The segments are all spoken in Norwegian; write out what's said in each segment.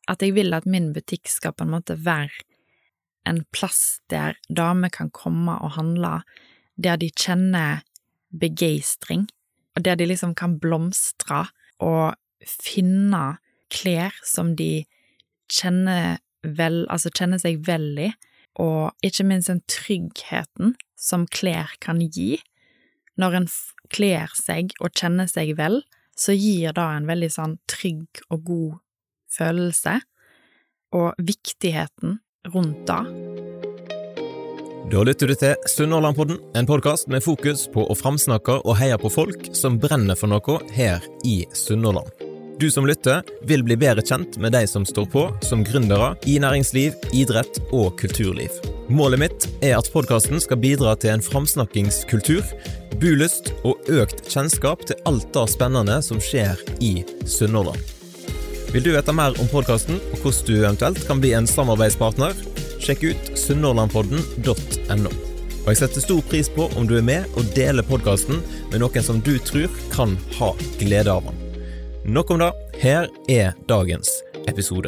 at jeg vil at min butikk skal på en måte være en plass der damer kan komme og handle, der de kjenner begeistring, og der de liksom kan blomstre og finne klær som de kjenner seg vel i, og ikke minst den tryggheten som klær kan gi. Når en kler seg og kjenner seg vel, så gir det en veldig sånn trygg og god følelse, og viktigheten rundt det. Da lytter du til Sunnhordlandpodden, en podcast med fokus på å framsnakke og heie på folk som brenner for noe her i Sunnhordland. Du som lytter vil bli bedre kjent med de som står på som gründere i næringsliv, idrett og kulturliv. Målet mitt er at podcasten skal bidra til en framsnakkingskultur, bulyst og økt kjennskap til alt det spennende som skjer i Sunnhordland. Vil du vite mer om podcasten og hvordan du eventuelt kan bli en samarbeidspartner? Sjekk ut sunnhordlandpodden.no. Og jeg setter stor pris på om du er med og deler podcasten med noen som du tror kan ha glede av den. Nok om det, her er dagens episode.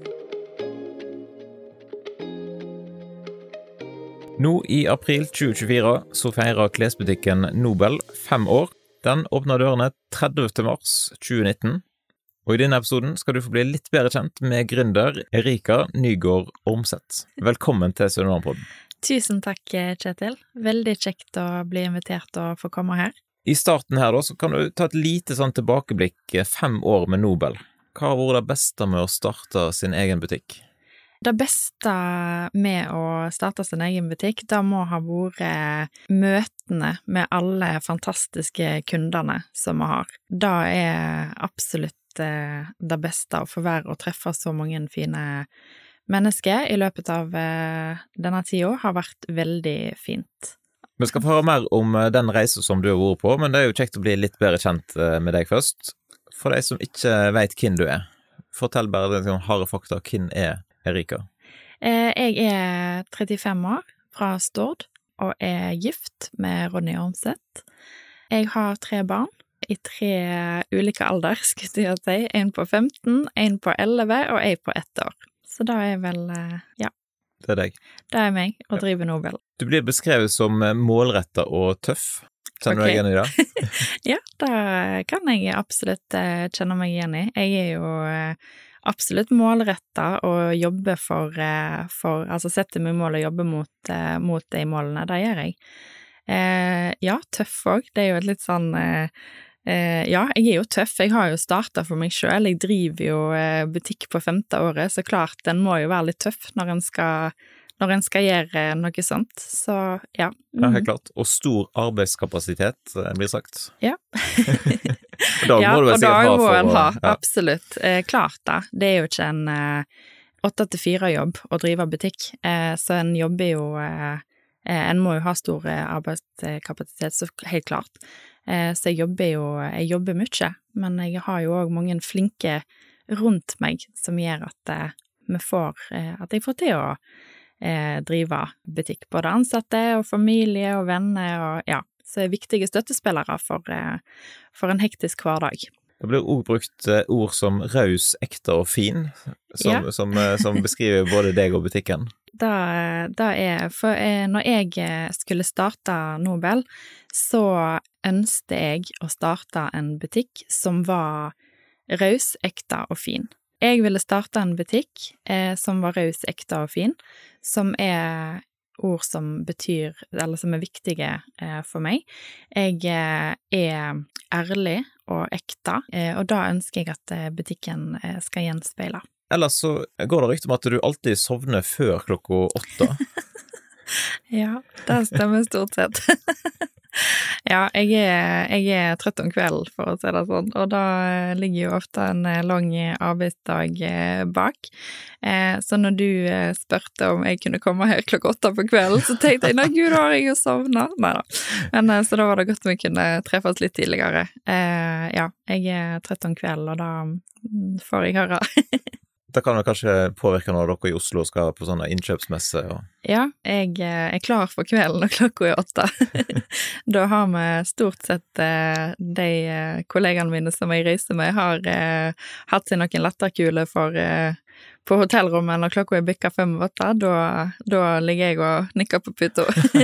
Nå i april 2024 så feirer klesbutikken Nobel 5 år. Den åpner dørene 30. mars 2019. Og i denne episoden skal du få bli litt bedre kjent med gründer Erika Nygaard Ormseth. Velkommen til Sunnhordlandpodden. Tusen takk, Kjetil. Veldig kjekt å bli invitert og få komme her. I starten her da, så kan du ta et lite sånn tilbakeblikk 5 år med Nobel. Hva har vært det beste med å starte sin egen butikk? Det beste med å starte sin egen butikk, det må ha vært møtene med alle fantastiske kundene som vi har. Det er absolutt det beste å få være og treffe så mange fine mennesker i løpet av denne tiden har vært veldig fint. Vi skal få høre mer om den reisen som du har vært på, men det er jo kjekt å bli litt bedre kjent med deg først. For de som ikke vet hvem du er, fortell bare det som harde fakta, hvem er Erika? Jeg er 35 år fra Stord, og er gift med Ronny Ormseth. Jeg har 3 barn, i 3 ulike alder, skulle jeg si. En på 15, en på 11 og en på 1 år. Så da er vel, ja. Det er deg. Det er meg, å drive Nobel. Du blir beskrevet som målrettet og tøff. Kjenner du deg igjen i det? Ja, det kan jeg absolutt kjenne meg igjen i. Jeg er jo absolutt målrettet og jobber altså setter meg mål og jobber mot de målene. Det gjør jeg. Ja, tøff også. Det er jo et litt sånn... ja, jeg er jo tøff. Jeg har jo startet for meg selv. Jeg driver jo butikk på 5. året, så klart den må jo være litt tøff når en skal gjøre noe sånt. Så, ja. Ja, helt klart. Og stor arbeidskapasitet, blir sagt. Ja. Da må du vel sikkert ha for å... Ja, absolutt. Klart da. Det er jo ikke en 8-4 jobb å drive butikk, så en jobber jo... En må jo ha stor arbeidskapasitet, så helt klart. Så jeg jobber mye, men jeg har jo også mange flinke rundt meg som gjør at jeg får til å drive butikk. Både ansatte og familie og venner, og ja, så er viktige støttespillere for en hektisk hverdag. Det blir også brukt ord som raus, ekte og fin, som beskriver både deg og butikken. Når jeg skulle starte Nobel, så ønsket jeg å starte en butikk som var raus, ekte og fin. Jeg ville starte en butikk som var raus, ekte og fin, som er ord som betyr, eller som er viktige for meg. Jeg er ærlig og ekte, og da ønsker jeg at butikken skal gjenspeile. Ellers så går det rykte om at du alltid sovner før 8:00. Ja, det stemmer stort sett. Ja, jeg er trøtt om kvelden, for å si det sånn, og da ligger jo ofte en lang arbeidsdag bak. Så når du spørte om jeg kunne komme her 8:00 på kvelden, så tenkte jeg, nei gud, har jeg jo sovnet. Neida. Men så da var det godt om vi kunne treffes litt tidligere. Ja, jeg er trøtt om kvelden, og da får jeg høre. Det kan jo kanskje påvirke når dere i Oslo skal på sånne innkjøpsmesse. Ja, jeg er klar for kvelden når klokka er 8. Da har vi stort sett de kollegene mine som jeg reiser med, har hatt seg noen latterkule på hotellrommet når klokka er bikket 5-8. Da ligger jeg og nikker på puta.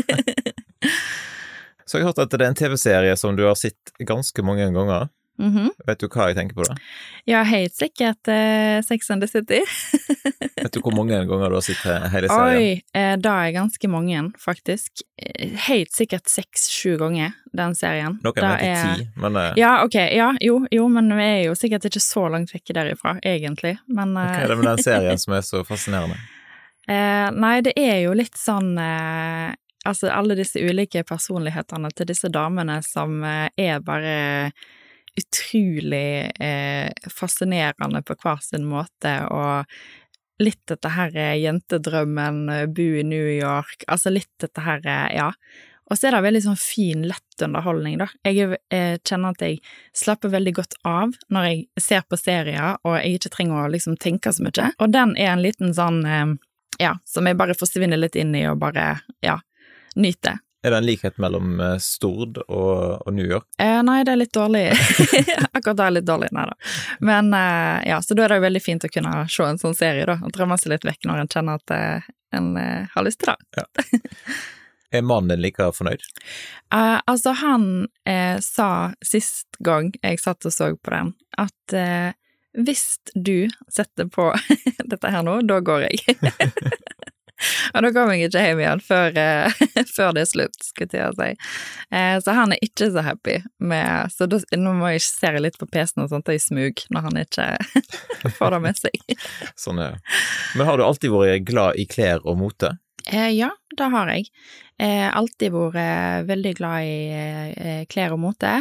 Så jeg har hørt at det er en TV-serie som du har sett ganske mange ganger. Vet du hva jeg tenker på da? Ja, helt sikkert Sex and the City. Vet du hvor mange ganger du har sett hele serien? Oi, da er ganske mange, faktisk. Helt sikkert 6-7 ganger, den serien. Noen vet 10, men... Ja, ok, ja, jo, men vi er jo sikkert ikke så langt vekke derifra, egentlig. Men, hva er det med den serien som er så fascinerende? Nei, det er jo litt sånn... Altså, alle disse ulike personlighetene til disse damene som er bare utrolig fascinerende på hver sin måte, og litt dette her jentedrømmen, bo i New York, altså litt dette her, ja. Og så er det veldig sånn fin, lett underholdning, da. Jeg kjenner at jeg slapper veldig godt av når jeg ser på serier, og jeg ikke trenger å liksom tenke så mye. Og den er en liten sånn, ja, som jeg bare forsvinner litt inn i og bare, ja, nyter. Er det en likhet mellom Stord og New York? Nei, det er litt dårlig. Akkurat det er litt dårlig, nei da. Men ja, så da er det jo veldig fint å kunne se en sånn serie da, og drømme seg litt vekk når en kjenner at en har lyst til det. Ja. Er mannen din like fornøyd? Altså, han sa sist gang jeg satt og så på den, at hvis du setter på dette her nå, da går jeg. Og da kom jeg ikke hjem igjen før det er slutt, skulle jeg si. Så han er ikke så happy med, så nå må jeg se litt på PC-en og sånt i smug, når han ikke får det med seg. Sånn er det. Men har du alltid vært glad i klær og mote? Ja, det har jeg. Alltid vært veldig glad i klær og mote,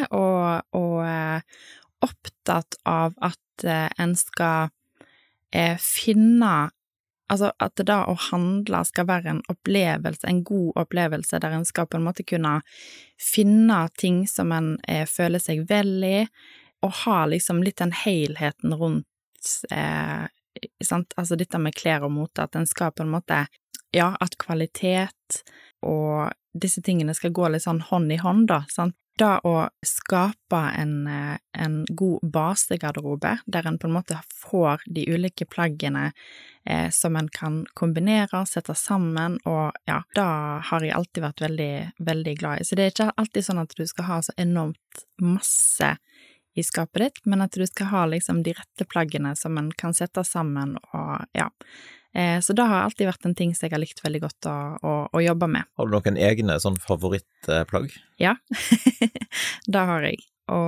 og opptatt av at en skal finne, altså at det da å handle skal være en opplevelse, en god opplevelse, der en skal på en måte kunne finne ting som en føler seg vel i, og ha liksom litt den helheten rundt, sant? Altså dette med klær og mote, at en skal på en måte, ja, at kvalitet og disse tingene skal gå litt sånn hånd i hånd da, sant? Da å skape en god basegarderobe, der en på en måte får de ulike plaggene som en kan kombinere, sette sammen, og ja, da har jeg alltid vært veldig, veldig glad i. Så det er ikke alltid sånn at du skal ha så enormt masse i skapet ditt, men at du skal ha liksom de rette plaggene som en kan sette sammen, og ja. Så det har alltid vært en ting som jeg har likt veldig godt å jobbe med. Har du noen egne sånn favorittplagg? Ja, det har jeg.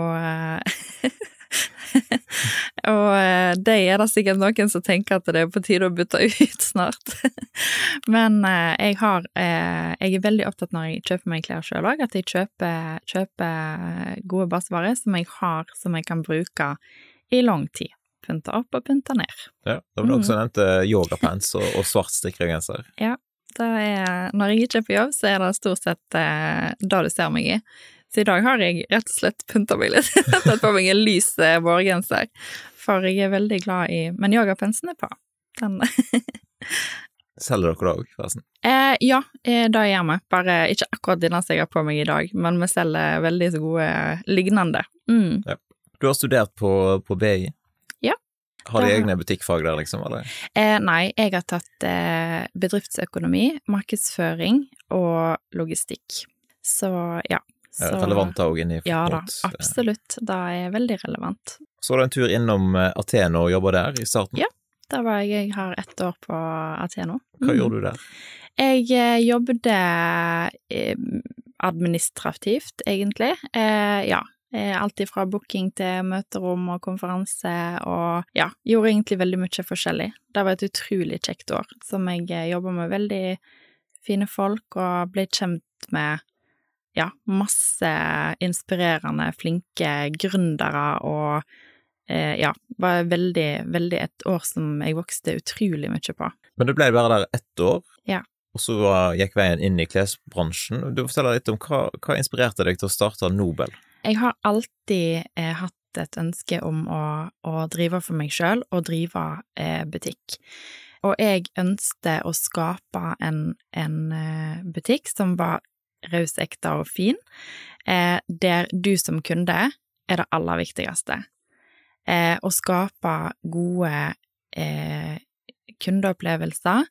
Og det er det sikkert noen som tenker at det er på tide å bytte ut snart. Men jeg er veldig opptatt når jeg kjøper meg klær selv også, at jeg kjøper gode basevarer som jeg har, som jeg kan bruke i lang tid. Punta opp og punta ned. Ja, da var det også nevnt yogapants og svart strikkegenser. Ja, det er, når jeg ikke er på jobb, så er det stort sett det du ser meg i. Så i dag har jeg rett og slett punta meg litt, tatt på meg en lys vårgenser, for jeg er veldig glad i, men yogapansen er på. Den. Selger dere det også, forresten? Ja, det gjør vi. Bare ikke akkurat denne som jeg har på meg i dag, men vi selger veldig så gode lignende. Ja. Du har studert på BI? Har de egne butikkfag der, liksom, eller? Nei, jeg har tatt bedriftsøkonomi, markedsføring og logistikk. Så, ja. Er det relevant da også inn i Ja da, absolutt. Det er veldig relevant. Så var det en tur innom Athena og jobbet der i starten? Ja, da var jeg har 1 år på Athena. Hva gjorde du der? Jeg jobbet administrativt, egentlig. Ja. Alt fra booking til møterom og konferanse, og ja, gjorde egentlig veldig mye forskjellig. Det var et utrolig kjekt år, som jeg jobbet med veldig fine folk, og ble kjent med, ja, masse inspirerende, flinke gründere, og ja, var veldig, veldig et år som jeg vokste utrolig mye på. Men det ble bare der 1 år? Ja. Og så gikk veien inn i klesbransjen. Du forteller litt om hva inspirerte deg til å starte Nobel? Jeg har alltid hatt hatt et ønske om å drive for meg selv og drive butikk. Og jeg ønsket å skape en butikk som var raus, ekte og fin, der du som kunde det aller viktigste. Å skape gode kundeopplevelser,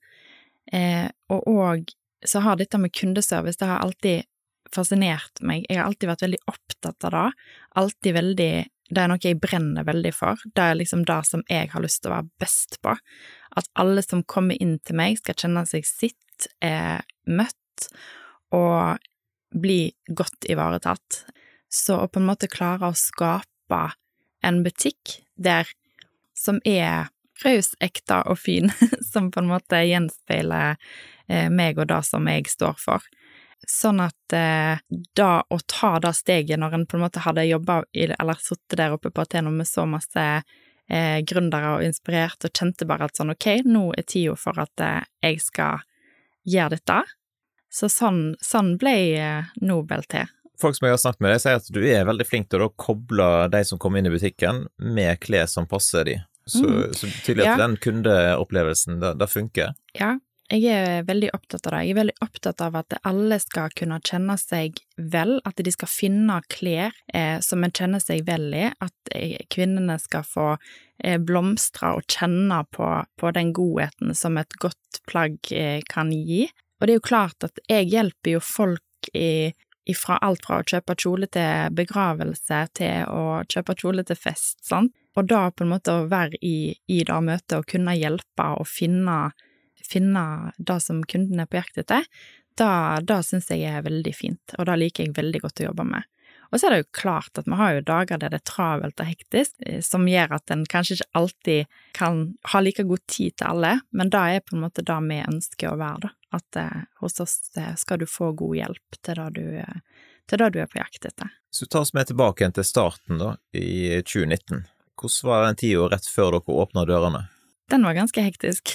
og så har dette med kundeservice, det har alltid fascinert meg. Jeg har alltid vært veldig opptatt av det, det noe jeg brenner veldig for. Det liksom det som jeg har lyst til å være best på. At alle som kommer inn til meg skal kjenne seg sitt, møtt, og bli godt ivaretatt. Så å på en måte klare å skape en butikk som raus, ekte og fin, som på en måte gjenspeiler meg og det som jeg står for. Sånn at da å ta det steget når en på en måte hadde jobbet eller suttet der oppe på Ateno med så masse gründere og inspirert, og kjente bare at sånn, ok, nå tiden for at jeg skal gjøre dette. Så sånn ble Nobel til. Folk som jeg har snakket med deg sier at du veldig flink til å koble de som kommer inn i butikken med klær som passer de. Så tydelig at den kundeopplevelsen, det funker. Ja, jeg veldig opptatt av det. Jeg veldig opptatt av at alle skal kunne kjenne seg vel, at de skal finne klær som en kjenner seg vel i, at kvinnene skal få blomstre og kjenne på den godheten som et godt plagg kan gi. Og det jo klart at jeg hjelper jo folk fra alt fra å kjøpe kjole til begravelse til å kjøpe kjole til fest, sant? Og da på en måte å være i det møtet og kunne hjelpe og finne det som kunden på jakt etter, da synes jeg veldig fint, og da liker jeg veldig godt å jobbe med. Og så det jo klart at vi har jo dager der det travelt og hektisk, som gjør at en kanskje ikke alltid kan ha like god tid til alle, men da på en måte det vi ønsker å være, da. At hos oss skal du få god hjelp til det du på jakt etter. Så ta oss med tilbake igjen til starten da, i 2019. Hvordan var den tiden rett før dere åpnet dørene? Den var ganske hektisk.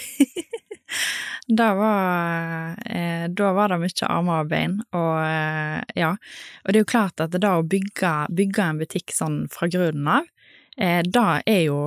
Da var det mye armer og bein, og ja, og det jo klart at det å bygge en butikk sånn fra grunnen av, da jo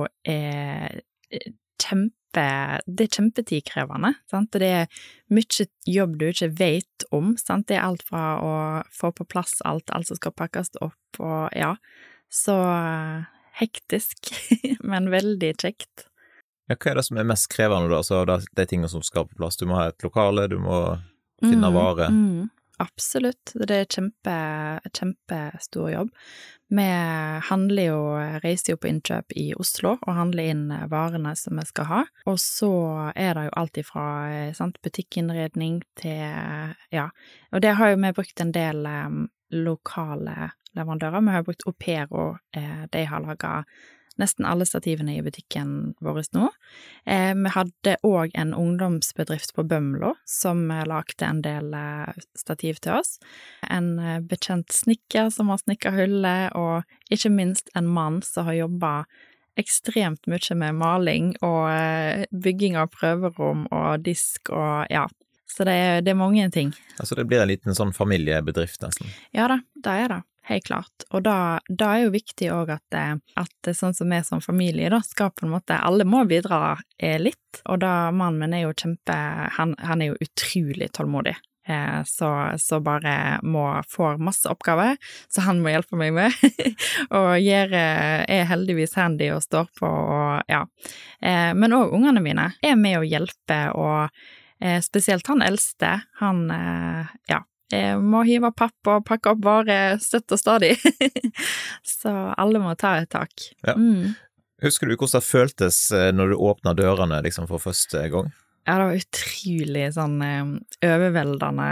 det kjempetidkrevende, sant? Det mye jobb du ikke vet om, sant? Det alt fra å få på plass alt som skal pakkes opp, og ja, så hektisk, men veldig kjekt. Ja, hva det som mest krevende da, altså de tingene som skal på plass? Du må ha et lokale, du må finne vare. Absolutt, det kjempestor jobb. Vi reiser jo på innkjøp i Oslo og handler inn varene som vi skal ha, og så det jo alt ifra butikkinnredning til, ja, og det har jo vi brukt en del lokale leverandører. Vi har brukt Opero, de har laget nesten alle stativene i butikken vår nå. Vi hadde også en ungdomsbedrift på Bømlo som lagde en del stativ til oss. En bekjent snekker som har snikket hullet, og ikke minst en mann som har jobbet ekstremt mye med maling og bygging av prøverom og disk og ja. Så det mange ting. Altså det blir en liten sånn familiebedrift nesten? Ja da, det det. Helt klart. Og da jo viktig også at sånn som vi som familie da, skal på en måte, alle må bidra litt, og da mannen min jo han jo utrolig tålmodig, så bare får masse oppgaver, så han må hjelpe meg med, og heldigvis handy og står på, og ja. Men også ungene mine med å hjelpe, og spesielt han eldste, han, ja, må hive papp og pakke opp varer støtt og stadig. Så alle må ta et tak. Ja. Husker du hvordan det føltes når du åpnet dørene liksom for første gang? Ja, det var utrolig sånn overveldende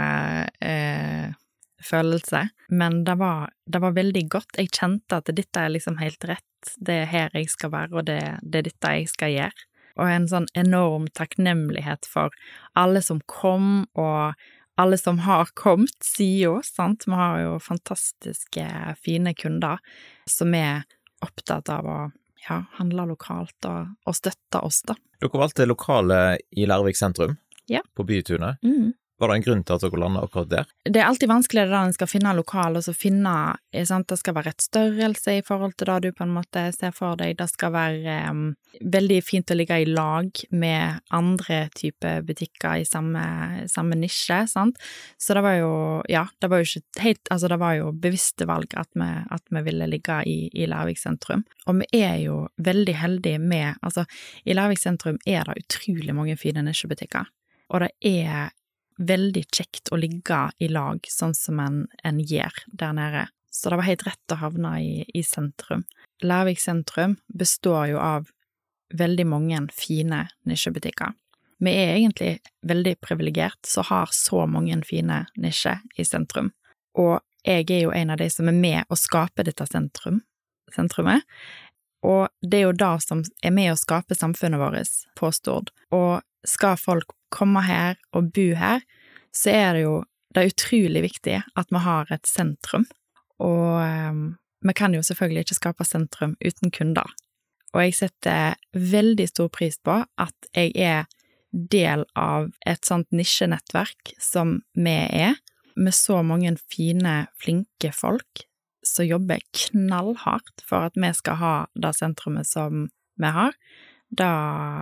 følelse, men det var veldig godt. Jeg kjente at dette liksom helt rett. Det her jeg skal være, og det dette jeg skal gjøre. Og en sånn enorm takknemlighet for alle som kom, og alle som har kommet, sier oss, sant? Vi har jo fantastiske, fine kunder som opptatt av å handle lokalt og støtte oss, da. Dere valgte lokale i Larvik sentrum, ja. På Bytunet. Var det en grunn til at dere landet akkurat der? Det alltid vanskelig da en skal finne lokal, og så finne, sant, det skal være rett størrelse i forhold til det du på en måte ser for deg, det skal være veldig fint å ligge i lag med andre typer butikker i samme nisje, sant? Så det var jo, ja, det var jo ikke helt, altså det var jo bevisste valg at vi ville ligge i Larvik sentrum. Og vi jo veldig heldige med, altså i Larvik sentrum det utrolig mange fine nisjebutikker, og det veldig kjekt å ligge i lag, sånn som en gjør der nede. Så det var helt rett å havne i sentrum. Larvik sentrum består jo av veldig mange fine nisjebutikker. Vi egentlig veldig privilegert, så har så mange fine nisjer i sentrum. Og jeg jo en av de som med å skape dette sentrumet. Og det jo da som med å skape samfunnet vårt på Stord. Og skal folk komme her og bo her, så det utrolig viktig at vi har et sentrum, og vi kan jo selvfølgelig ikke skape sentrum uten kunder. Og jeg setter veldig stor pris på at jeg del av et sånt nisjenettverk som vi med så mange fine, flinke folk som jobber knallhardt for at vi skal ha det sentrumet som vi har. Da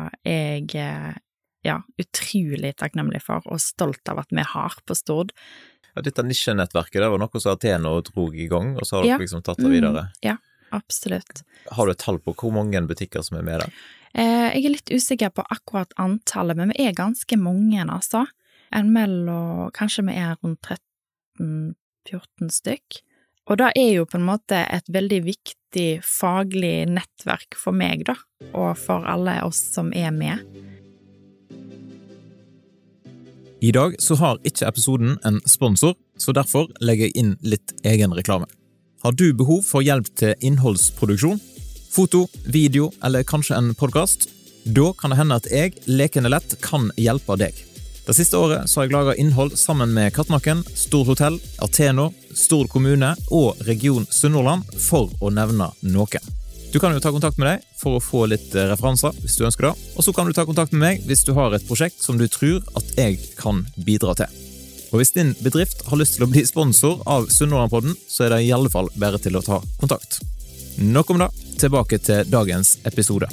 jeg utrolig takknemlig for og stolt av at vi har på Stord. Ja, dette nisjenettverket, det var noe som Ateno drog i gang, og så har dere liksom tatt det videre. Ja, absolutt. Har du et tall på hvor mange butikker som med der? Jeg litt usikker på akkurat antallet, men vi ganske mange, altså. Kanskje vi rundt 13-14 stykk. Og det jo på en måte et veldig viktig faglig nettverk for meg, da, og for alle oss som med. I dag så har ikke episoden en sponsor, så derfor legger jeg inn litt egen reklame. Har du behov for hjelp til innholdsproduksjon, foto, video eller kanskje en podcast? Da kan det hende at jeg, lekende lett, kan hjelpe deg. Det siste året så har jeg laget innhold sammen med Kattnakken, Stord Hotell, Ateno, Stord kommune og Region Sunnhordland for å nevne noen. Du kan jo ta kontakt med deg for å få litt referanser hvis du ønsker det, og så kan du ta kontakt med meg hvis du har et prosjekt som du tror at jeg kan bidra til. Og hvis din bedrift har lyst til å bli sponsor av Sunnhordlandpodden, så det i alle fall bare til å ta kontakt. Nok om det, tilbake til dagens episode.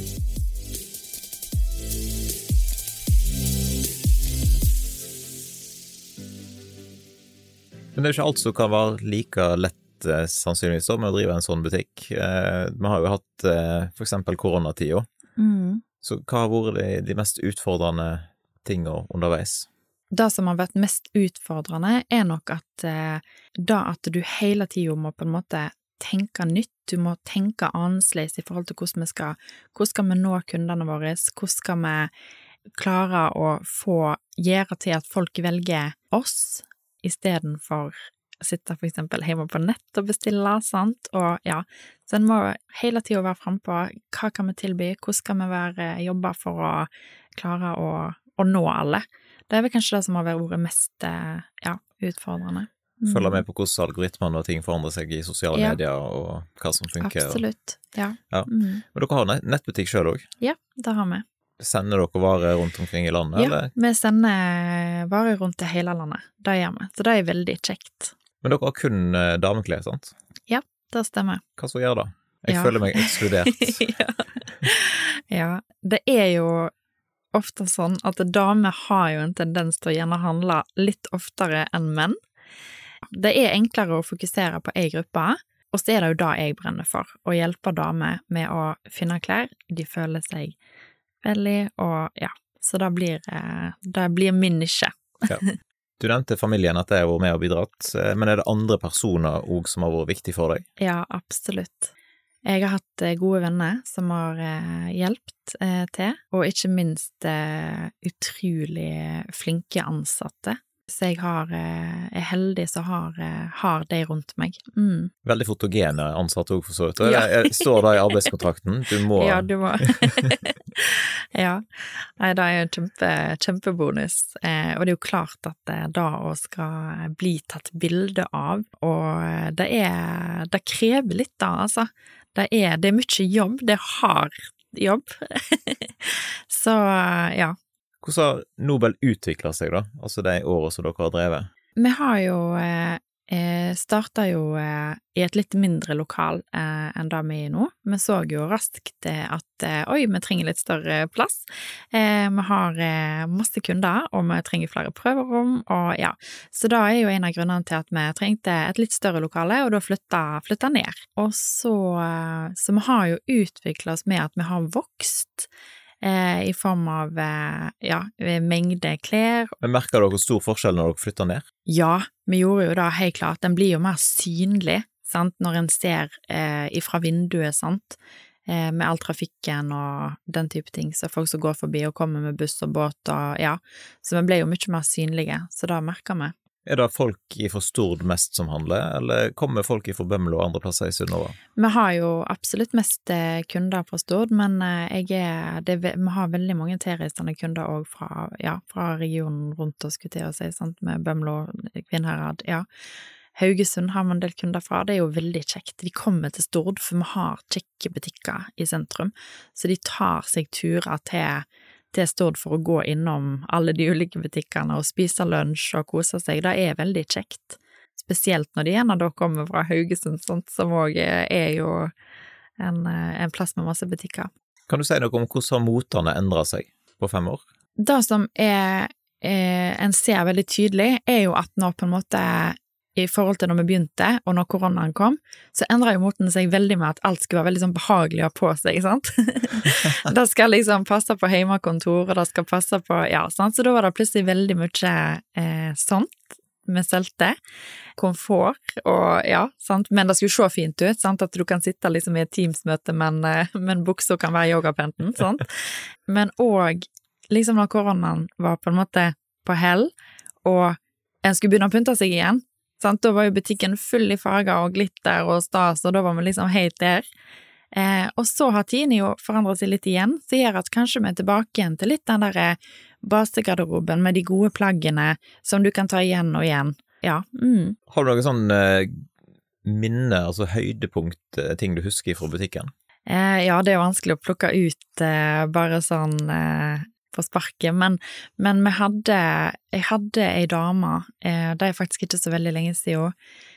Men det ikke alt som kan være like lett sannsynligvis med å drive en sånn butikk. Vi har jo hatt for eksempel koronatida. Så hva har vært de mest utfordrende tingene underveis? Det som har vært mest utfordrende nok at at du hele tiden må på en måte tenke nytt, du må tenke annerledes i forhold til hvordan skal vi nå kundene våre, hvordan skal vi klare å gjøre til at folk velger oss i stedet for sitte for eksempel hjemme på nett og bestille, sant? Og ja, så en må hele tiden være fremme på hva kan vi tilby, hvordan skal vi jobbe for å klare å nå alle. Det vel kanskje det som har vært mest utfordrende. Følger med på hvordan algoritmene og ting forandrer seg i sosiale medier og hva som funker. Absolutt, ja. Men dere har nettbutikk selv også? Ja, det har vi. Sender dere varer rundt omkring i landet, eller? Ja, vi sender varer rundt til hele landet, det gjør vi, så det veldig kjekt. Men dere har kun dameklær, sant? Ja, det stemmer. Hva så gjør da? Jeg føler meg ekskludert. Ja, det jo ofte sånn at damer har jo en tendens til å gjerne handle litt oftere enn menn. Det enklere å fokusere på en gruppe, og så det jo da jeg brenner for, å hjelpe damer med å finne klær. De føler seg veldig, og ja, så det blir min nisje. Ja. Du nevnte familien at det har vært med og bidratt, men det andre personer også som har vært viktig for deg? Ja, absolutt. Jeg har hatt gode venner som har hjulpet til, og ikke minst utrolig flinke ansatte. Så jeg heldig så har de rundt meg. Veldig fotogene ansatte også, for så vidt. Jeg står da i arbeidskontrakten, du må... Ja, du må. Ja, nei, det jo en kjempebonus, og det jo klart at da å skal bli tatt bilde av, og det krever litt da, altså. Det mye jobb, det hard jobb. Så, ja. Hvordan har Nobel utviklet seg da, altså de årene som dere har drevet? Vi har jo startet jo i et litt mindre lokal enn det vi er nå. Vi så jo raskt at oi, vi trenger litt større plass. Vi har masse kunder, og vi trenger flere prøverom, og ja. Så da er jo en av grunnene til at vi trengte et litt større lokale, og da flytta ned. Og så vi har jo utviklet oss med at vi har vokst, i form av, ja, mengde klær. Men merker dere stor forskjell når dere flytter ned? Ja, vi gjorde jo da helt klart. Den blir jo mer synlig, sant, når en ser ifra vinduet, sant, med all trafikken og den type ting, så folk som går forbi og kommer med buss og båt og ja, så vi ble jo mye mer synlige, så da merker vi. Er det folk fra Stord mest som handler, eller kommer folk fra Bømlo og andre plasser i Sunnhordland? Vi har jo absolutt mest kunder fra Stord, men vi har veldig mange tilreisende kunder også fra regionen rundt oss, skulle til å si, sant, med Bømlo, Kvinnherad, ja. Haugesund har vi en del kunder fra, det er jo veldig kjekt. De kommer til Stord, for vi har kjekke butikker i sentrum, så de tar seg turer til Stord for å gå innom alle de ulike butikkene og spise lunsj og kose seg. Det er veldig kjekt, spesielt når de gjerne da kommer fra Haugesund, sånt, som også er jo en plass med masse butikker. Kan du si noe om hvordan motene endret seg på 5 år? Det som en ser veldig tydelig, er jo at når på en måte i forhold til når vi begynte, og når koronaen kom, så endret jo moten seg veldig med at alt skulle være veldig sånn behagelig å ha på seg, sant? Det skal liksom passe på hjemmekontor, og det skal passe på, ja, sant? Så da var det plutselig veldig mye sånt med selte, komfort, og ja, sant? Men det skulle se fint ut, sant? At du kan sitte liksom i et Teams-møte, men bukser kan være yogapanten, sant? Men også, liksom når koronaen var på en måte på hell, og en skulle begynne å pynte seg igjen, sant? Da var jo butikken full i farger og glitter og stas, og da var vi liksom helt der. Og så har tiden jo forandret seg litt igjen, så gjør at kanskje vi er tilbake igjen til litt den der basegarderoben med de gode plaggene som du kan ta igjen og igjen. Ja. Har du noen sånn minne, altså høydepunkt, ting du husker fra butikken? Ja, det er vanskelig å plukke ut bare sånn på sparket, men jeg hadde ei dame, det er faktisk ikke så veldig lenge siden,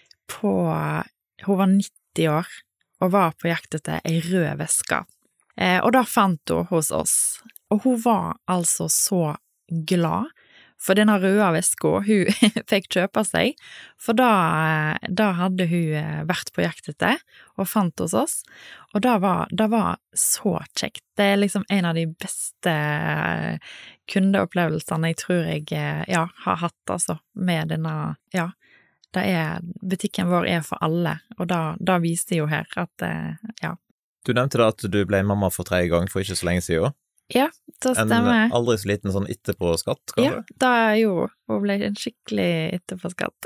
hun var 90 år, og var på jakt etter ei rød veske. Og da fant hun hos oss, og hun var altså så glad, for denne røde veska hun fikk kjøpe seg, for da hadde hun vært på jakt etter, og fant hos oss, og det var så kjekt. Det er liksom en av de beste kundeopplevelsene jeg tror jeg har hatt, altså, med denne, ja, butikken vår er for alle, og da viser jo her at, ja. Du nevnte da at du ble mamma for 3. gang for ikke så lenge siden. Ja, det stemmer. En aldri så liten sånn etterpåskatt, kanskje? Ja, det jo, hun ble en skikkelig etterpåskatt.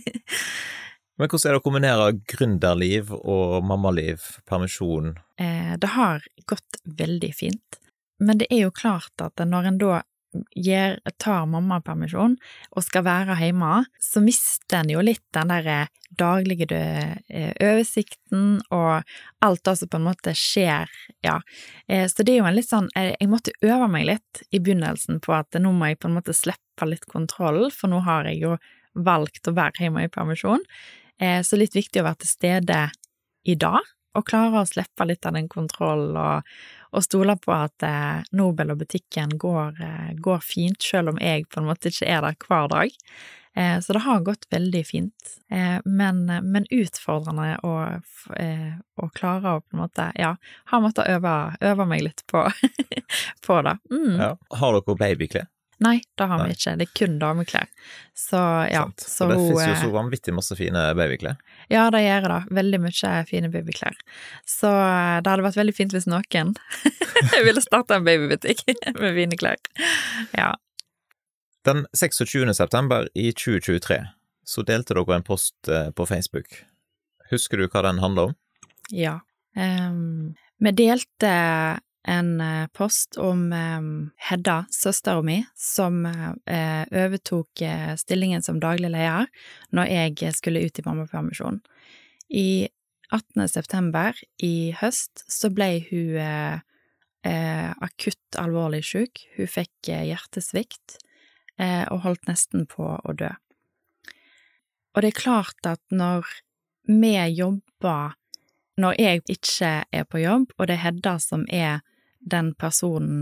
Men hvordan er det å kombinere gründerliv og mammaliv, permisjon? Det har gått veldig fint, men det er jo klart at når en da tar mammapermisjon og skal være hjemme, så mister en jo litt den der daglige oversikten og alt det som på en måte skjer, ja. Så det er jo en litt sånn, jeg måtte øve meg litt i begynnelsen på at nå må jeg på en måte slippe litt kontroll, for nå har jeg jo valgt å være hjemme i permisjon, så litt viktig å være til stede i dag, og klare å slippe litt av den kontrollen og stole på at Nobel og butikken går fint, selv om jeg på en måte ikke er der hver dag. Så det har gått veldig fint, men utfordrende å klare å på en måte, ja, har måttet øve meg litt på det. Ja. Har dere babyklær? Nei, det har vi ikke. Det er kun dameklær. Så ja. Så det finnes jo så vanvittig masse fine babyklær. Ja, det gjør det. Veldig mye fine babyklær. Så det hadde vært veldig fint hvis noen ville starte en babybutikk med fine klær. Ja. Den 26. september i 2023 så delte dere en post på Facebook. Husker du hva den handler om? Ja. Vi delte en post om Hedda, søsteren min, som overtok stillingen som daglig leder når jeg skulle ut i mammapermisjon. I 18. september i høst så ble hun akutt alvorlig syk. Hun fikk hjertesvikt og holdt nesten på å dø. Og det klart at når vi jobber, når jeg ikke på jobb, og det Hedda som den personen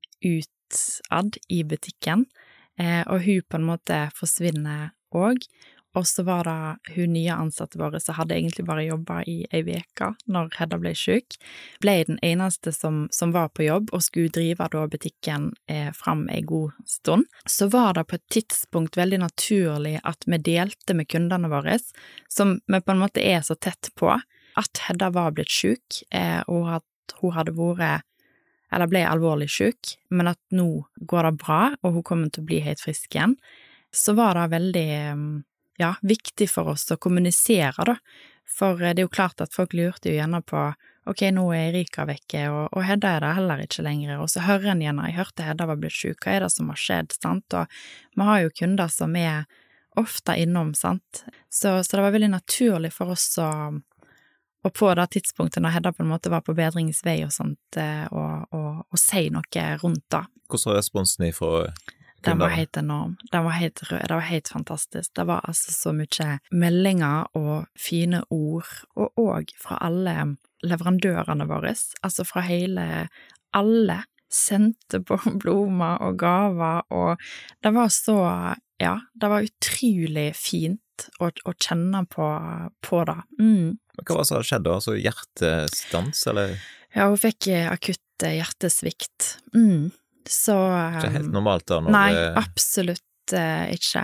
utad i butikken, og hun på en måte forsvinner også, og så var det hun nye ansatte våre som hadde egentlig bare jobbet i en veka når Hedda ble syk, ble den eneste som var på jobb og skulle drive da butikken fram en god stund. Så var det på et tidspunkt veldig naturlig at vi delte med kundene våre, som vi på en måte så tett på, at Hedda var blitt syk, og at hun hadde vært, eller ble alvorlig syk, men at nå går det bra, og hun kommer til å bli helt frisk igjen. Så var det veldig viktig for oss å kommunisere da, for det jo klart at folk lurte jo gjerne på, ok, nå Erika vekke, og Hedda det heller ikke lenger, og så hører en gjerne, jeg hørte Hedda var blitt syk, hva det som har skjedd, sant, og vi har jo kunder som ofte innom, sant, så det var veldig naturlig for oss og på det tidspunktet når Hedda på en måte var på bedringsvei og sånt, og si noe rundt da. Hvordan var responsen fra Den var helt enorm. Det var helt fantastisk. Det var altså så mye meldinger og fine ord, og også fra alle leverandørene våre, altså fra alle sendte på blomster og gaver, og det var så, det var utrolig fint å kjenne på det. Hva var det som hadde skjedd da? Altså hjertestans, eller? Ja, hun fikk akutt hjertesvikt. Så ikke helt normalt da? Nei, absolutt ikke.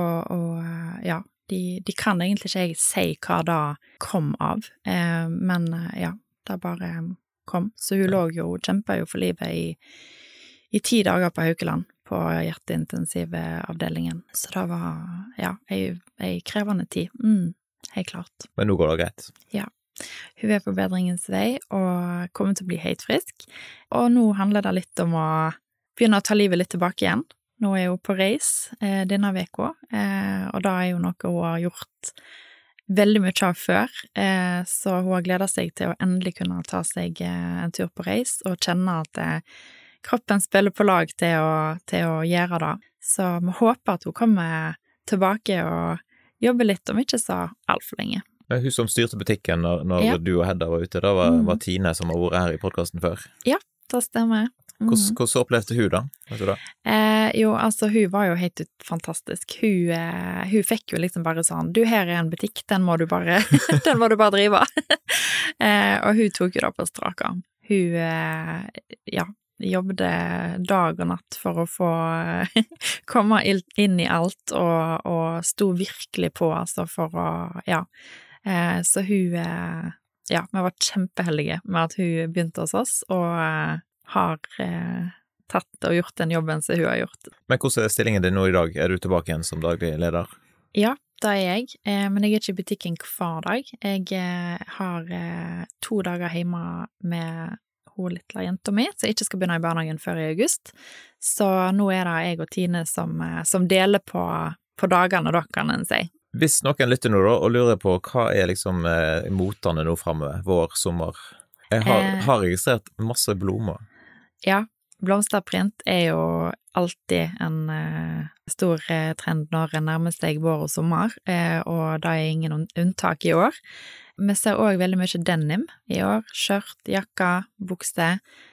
Og de kan egentlig ikke jeg si hva det kom av, men det bare kom. Så hun lå jo, kjempet jo for livet i 10 dager på Haukeland, på hjerteintensivavdelingen. Så det var, en krevende tid. Helt klart. Men nå går det greit? Ja. Hun på bedringens vei og kommer til å bli helt frisk. Og nå handler det litt om å begynne å ta livet litt tilbake igjen. Nå hun på reis denne veka, og da jo noe hun har gjort veldig mye av før, så hun har gledet seg til å endelig kunne ta seg en tur på reis og kjenne at kroppen spiller på lag til å gjøre det. Så vi håper at hun kommer tilbake og jobber litt, om ikke så alt for lenge. Hun som styrte butikken når du og Hedda var ute, da var Tine som har vært her i podcasten før. Ja, det stemmer. Hvordan opplevde hun da? Vet du da? Jo, altså hun var jo helt fantastisk. Hun fikk jo liksom bare sånn, du her en butikk, den må du bare drive. Og hun tok jo da på strak arm. Hun, jobbede dag og natt for å få komme inn i alt, og sto virkelig på, altså for å, så hun, vi var kjempeheldige med at hun begynte hos oss, og har tatt og gjort den jobben som hun har gjort. Men hvordan stillingen din nå i dag? Du tilbake igjen som daglig leder? Ja, det jeg, men jeg ikke i butikken hver dag. Jeg har 2 dager hjemme med hun lille jenta mi, så jeg ikke skal begynne i barnehagen før i august. Så nå det jeg og Tine som deler på dagene, da, kan en si. Hvis noen lytter nå da, og lurer på hva liksom motene nå fremover, vår, sommer? Jeg har registrert masse blomster. Ja, blomsterprint jo alltid en stor trend når en nærmer seg vår og sommer, og det ingen unntak i år. Vi ser også veldig mye denim i år, skjørt, jakka, bukse,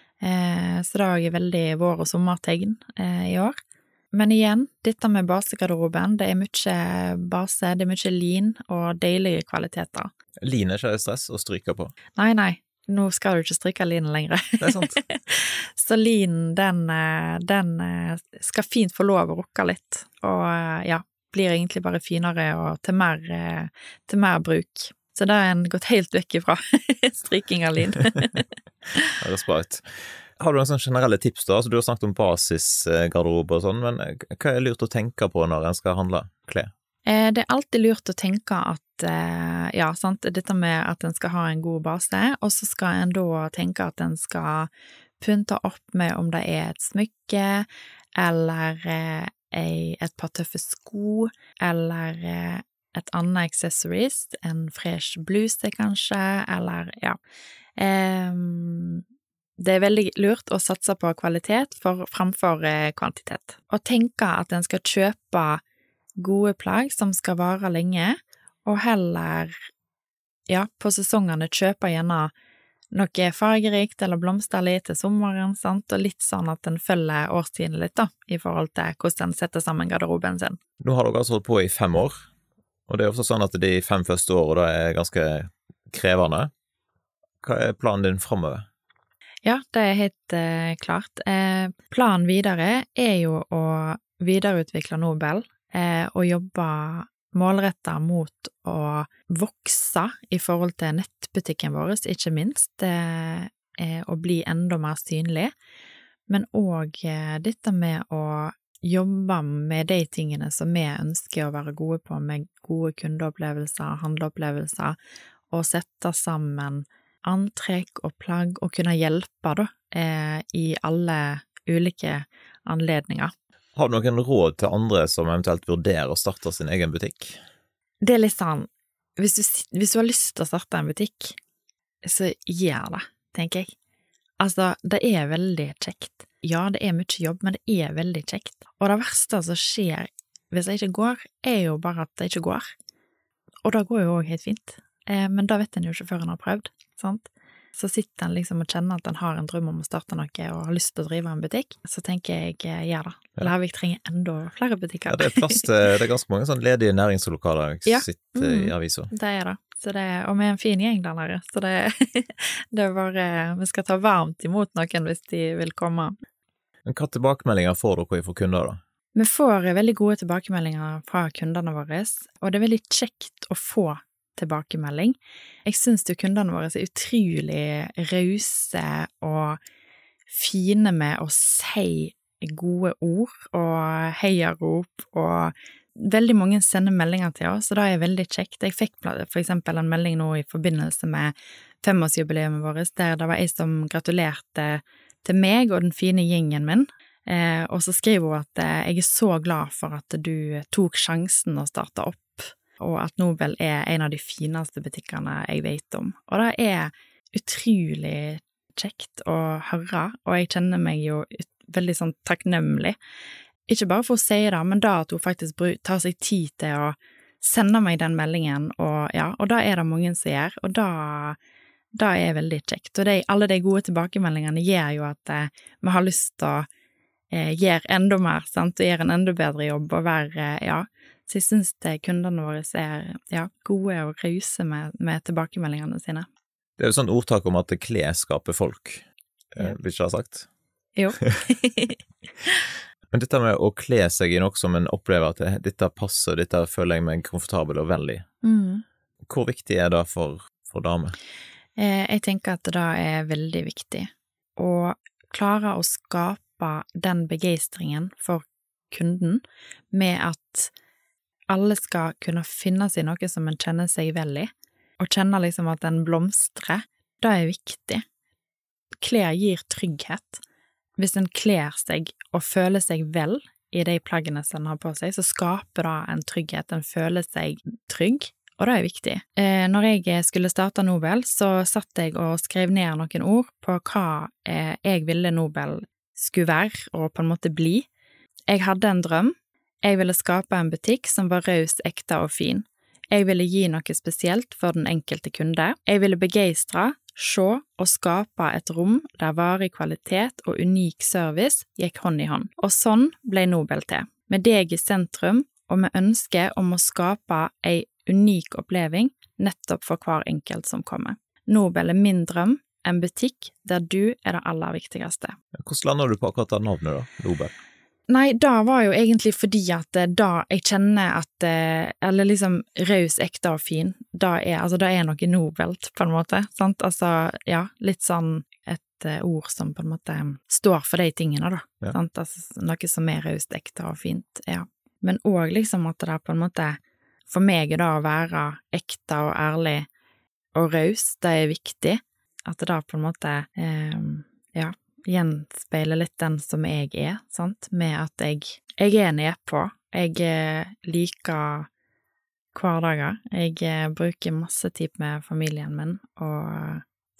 så det veldig vår- og sommertegn i år. Men igjen, dette med basegarderoben, det mye base, det mye lin og deilige kvaliteter. Lin ikke stress å stryke på? Nei, nå skal du ikke stryke linen lenger. Det sant. Så linen, den skal fint få lov å rukke litt, og blir egentlig bare finere og til mer bruk. Så det en gått helt vekk ifra stryking av lin. Det er spart. Har du noen sånne generelle tips da? Altså, du har snakket om basisgarderobe og sånn, men hva lurt å tenke på når en skal handle klær? Det alltid lurt å tenke at, sant, dette med at en skal ha en god base, og så skal en da tenke at en skal pynte opp med om det et smykke, eller et par tøffe sko, eller et annet accessories, en fresh bluse kanskje, eller det er veldig lurt å satse på kvalitet framfor kvantitet. Og tenke at en skal kjøpe gode plagg som skal vare lenge, og heller, ja, på sesongene kjøpe gjerne noe fargerikt eller blomsterlig til sommeren, sant? Og litt sånn at den følger årstiden litt da, i forhold til hvordan den setter sammen garderoben sin. Nå har dere altså holdt på i 5 år, og det er ofte sånn at de 5 første årene da er ganske krevende. Hva er planen din fremover? Ja, det er helt klart. Planen videre er jo å videreutvikle Nobel og jobbe målrettet mot å vokse i forhold til nettbutikken vår, ikke minst, å bli enda mer synlig, men også dette med å jobbe med de tingene som vi ønsker å være gode på, med gode kundeopplevelser, handleopplevelser, og sette sammen antrekk og plagg, og kunne hjelpe da, i alle ulike anledninger. Har du noen råd til andre som eventuelt vurderer å starte sin egen butikk? Det er litt sånn, hvis du har lyst til å starte en butikk, så gjør det, tenker jeg. Altså, det er veldig kjekt. Ja, det er mye jobb, men det er veldig kjekt. Og det verste som skjer hvis det ikke går, er jo bare at det ikke går. Og det går jo også helt fint. Men da vet en jo ikke før en har prøvd, sant? Så sitter en liksom og kjenner at en har en drøm om å starte noe og har lyst til å drive en butikk, så tenker jeg, ja da. Larvik trenger enda flere butikker. Ja, det er plass til, det er ganske mange sånne ledige næringslokaler sitter i avisa. Det er det. Så det, og vi er en fin gjeng der nede, så det er bare, vi skal ta varmt imot noen hvis de vil komme. Men hva tilbakemeldinger får dere fra kunder da? Vi får veldig gode tilbakemeldinger fra kundene våre, og det er veldig kjekt å få tilbakemelding. Jeg synes jo kundene våre er utrolig rause og fine med å si gode ord og heiarop, og veldig mange sender meldinger til oss, og det er veldig kjekt. Jeg fikk for eksempel en melding nå i forbindelse med 5-årsjubileet vårt, der det var en som gratulerte til meg og den fine gjengen min, og så skriver hun at jeg er så glad for at du tok sjansen å starte opp, og at Nobel er en av de fineste butikkene jeg vet om. Og det er utrolig kjekt å høre, og jeg kjenner meg jo veldig sånn takknemlig. Ikke bare for å si det, men da at hun faktisk tar seg tid til å sende meg den meldingen, og ja, og da er det mange som gjør, og da er veldig kjekt. Og alle de gode tilbakemeldingene gjør jo at vi har lyst til å gjøre enda mer, sant, og gjøre en enda bedre jobb, og være, ja, så jeg synes kundene våre er gode og rause med tilbakemeldingene sine. Det er jo sånn ordtak om at klær skaper folk, vil ikke ha sagt? Jo. Men dette med å kle seg i noe som en opplever at dette passer, dette føler jeg meg komfortabel og vennlig. Hvor viktig er det for damer? Jeg tenker at det er veldig viktig å klare å skape den begeistringen for kunden med at alle skal kunne finne seg noe som en kjenner seg vel i, og kjenne liksom at en blomstrer. Det er viktig. Klær gir trygghet. Hvis en kler seg og føler seg vel i de plaggene som en har på seg, så skaper det en trygghet, en føler seg trygg, og det er viktig. Når jeg skulle starte Nobel, så satt jeg og skrev ned noen ord på hva jeg ville Nobel skulle være, og på en måte bli. Jeg hadde en drøm. Jeg ville skape en butikk som var raus, ekte og fin. Jeg ville gi noe spesielt for den enkelte kunde. Jeg ville begeistre, se og skape et rom der varig kvalitet og unik service gikk hånd i hånd. Og sånn ble Nobel til. Med deg i sentrum, og med ønske om å skape en unik oppleving nettopp for hver enkelt som kommer. Nobel er min drøm, en butikk der du er det aller viktigste. Hvordan lander du på akkurat det navnet da, Nobel? Nei, da var jo egentlig fordi at da jeg kjenner at, eller liksom raus, ekte og fin, da er noe nobelt på en måte, sant? Altså, ja, litt sånn et ord som på en måte står for de tingene da, sant? Altså, noe som er raust, ekte og fint, ja. Men også liksom at det på en måte, for meg da å være ekte og ærlig og raus, det er viktig, at det da på en måte, ja, gjenspeiler litt den som jeg er, sant? Med at jeg er nedpå, jeg liker hverdager, jeg bruker masse tid med familien min, og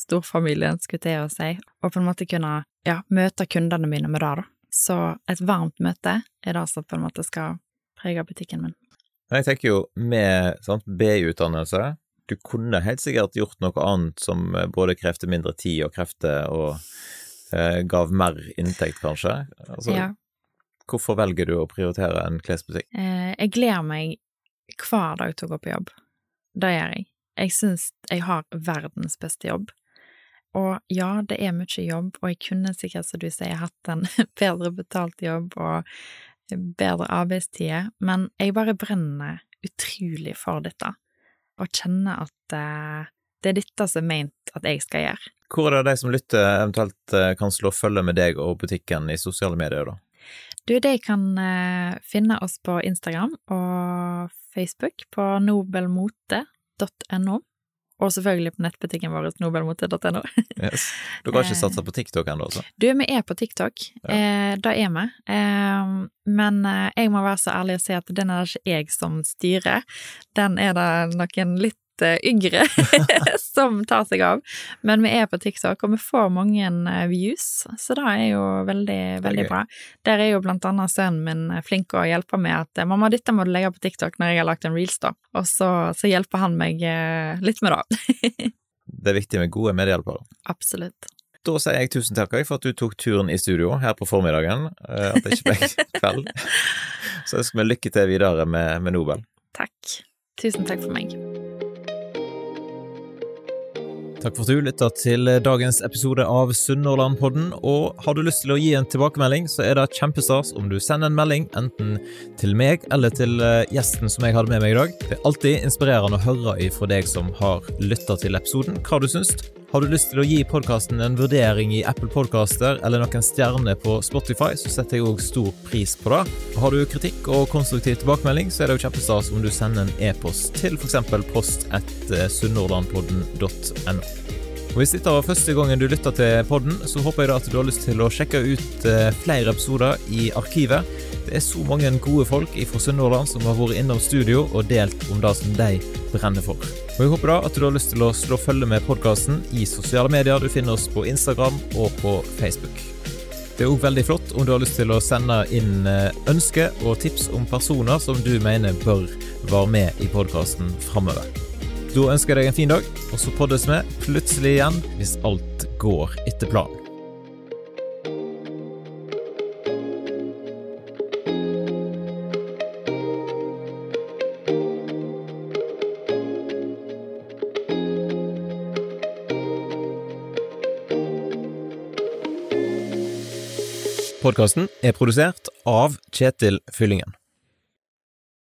storfamilien skulle til å si, og på en måte kunne, møte kundene mine med det da. Så et varmt møte det som på en måte skal prege butikken min. Jeg tenker jo med BI-utdannelse, du kunne helt sikkert gjort noe annet som både krevde mindre tid og krefte og gav mer inntekt kanskje. Altså, hvorfor velger du å prioritere en klesbutikk? Jeg gleder meg hver dag til å gå på jobb. Det gjør jeg. Jeg synes jeg har verdens beste jobb. Og ja, det mye jobb, og jeg kunne sikkert, som du sier, hatt en bedre betalt jobb og bedre arbeidstider, men jeg bare brenner utrolig for dette, og kjenner at det dette som ment at jeg skal gjøre. Hvor det de som lytter eventuelt kan slå følge med deg og butikken i sosiale medier da? Du, de kan finne oss på Instagram og Facebook på nobelmote.no, og selvfølgelig på nettbutikken vår nobelmote.no. Yes. Du har ikke satset på TikTok enda, altså? Du, vi på TikTok, det vi. Men jeg må være så ærlig å si at den det ikke jeg som styrer, den det noen litt yngre som tar seg av, men vi på TikTok, og vi får mange views, så det jo veldig, veldig bra. Der jo blant annet sønnen min flink å hjelpe med at mamma, dette må du legge på TikTok når jeg har lagt en Reels da, og så hjelper han meg litt med det. Det viktig med gode medhjelpere. Absolutt. Da sier jeg tusen takk for at du tok turen i studio her på formiddagen, at det ikke ble kveld. Så ønsker vi lykke til videre med Nobel. Takk. Tusen takk for meg. Takk for at du lyttet til dagens episode av Sunnhordlandpodden, og har du lyst til å gi en tilbakemelding, så det kjempestas om du sender en melding, enten til meg eller til gjesten som jeg hadde med meg i dag. Det alltid inspirerende å høre fra deg som har lyttet til episoden, hva du synes. Har du lyst til å gi podcasten en vurdering i Apple Podcaster eller noen stjerner på Spotify, så setter jeg også stor pris på det. Har du kritikk og konstruktiv tilbakemelding, så det jo kjempestas om du sender en e-post til for eksempel post@sunnhordlandpodden.no. Og hvis dette var første gangen du lytter til podden, så håper jeg da at du har lyst til å sjekke ut flere episoder i arkivet. Det så mange gode folk fra Sunnhordland som har vært innom studio og delt om det som de brenner for. Og jeg håper da at du har lyst til å slå følge med podcasten i sosiale medier. Du finner oss på Instagram og på Facebook. Det også veldig flott om du har lyst til å sende inn ønske og tips om personer som du mener bør være med i podcasten fremover. Da ønsker jeg deg en fin dag, og så poddes vi plutselig igjen hvis alt går etter planen. Podcasten produsert av Kjetil Fyllingen.